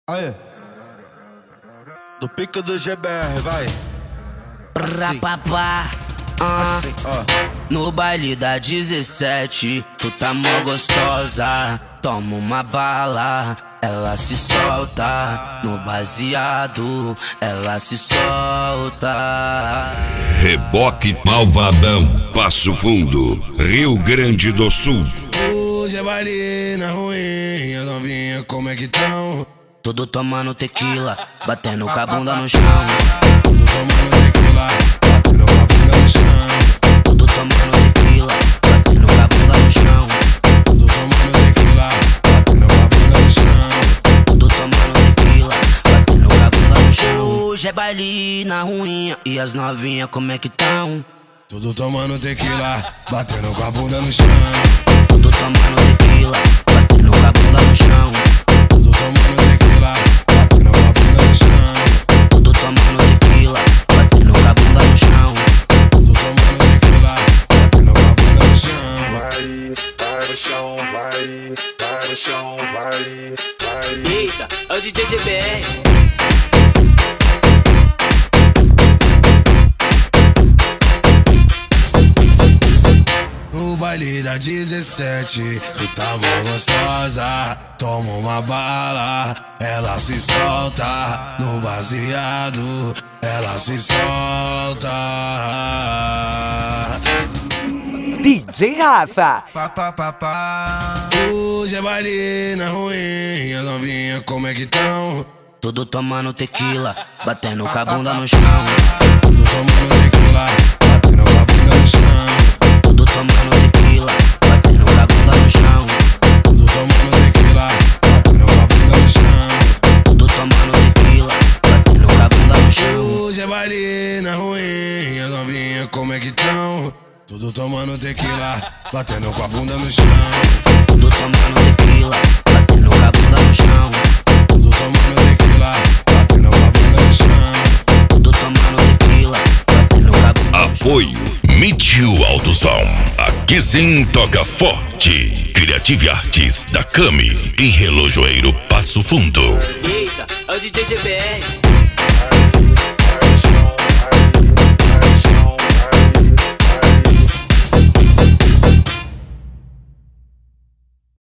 Aê. Do pico do GBR, vai. Assim. Rapapá, Assim, ó. no baile da 17, tu tá mó gostosa. Toma uma bala, ela se solta. No baseado, ela se solta. Reboque Malvadão, Passo Fundo, Rio Grande do Sul. Hoje é baile na ruim, as novinhas como é que tão? Tudo tomando tequila, batendo com a bunda no chão. Tudo tomando tequila, batendo com a bunda no chão. Tudo tomando tequila, batendo com a bunda no chão. Tudo tomando tequila, batendo com a bunda no chão. Tudo tomando tequila, batendo com a bunda no chão. Hoje é baile na ruinha, e as novinhas como é que tão? Tudo tomando tequila, batendo com a bunda no chão. Tudo tomando tequila, batendo com a bunda no chão. Tudo tomando tequila, batendo com a bunda no chão. Tudo tomando tequila, batendo com a bunda no chão. Tudo tomando tequila, batendo com a bunda no chão. Vai no chão, vai no chão, vai. Eita, é o DJ GBR. No baile da 17, tu tá mó gostosa. Toma uma bala, ela se solta. No baseado, ela se solta. DJ Rafa. Pá, pá, pá, pá. Hoje é baile na ruim, as novinhas como é que tão? Tudo tomando tequila, batendo com a bunda no chão. Tudo tomando tequila, batendo com a bunda no chão. Tudo tomando tequila, batendo com a bunda no chão. Tudo tomando tequila, batendo com a bunda no chão. Tudo tomando tequila, batendo com a bunda no chão. Hoje é baile na ruim, as novinhas como é que tão? Tudo tomando tequila, batendo com a bunda no chão. Tudo tomando tequila, batendo com a bunda no chão. Tudo tomando tequila, batendo com a bunda no chão. Tudo tomando tequila, batendo com a bunda no chão. Apoio Mitio Alto Som. Aqui sim toca forte. Criative Artes da Cami e Relojoeiro Passo Fundo. Eita, é o DJ GBR.